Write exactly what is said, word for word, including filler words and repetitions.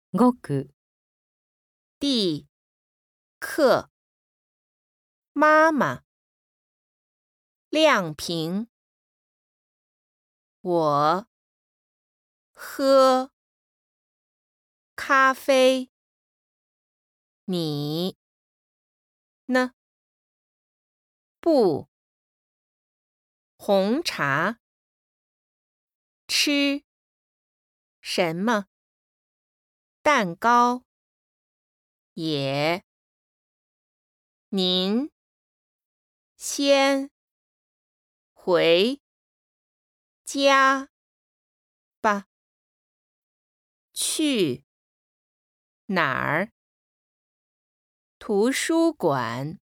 ごく、 地课妈妈亮屏我喝咖啡你呢不红茶吃什么蛋糕也您先回家吧去哪儿图书馆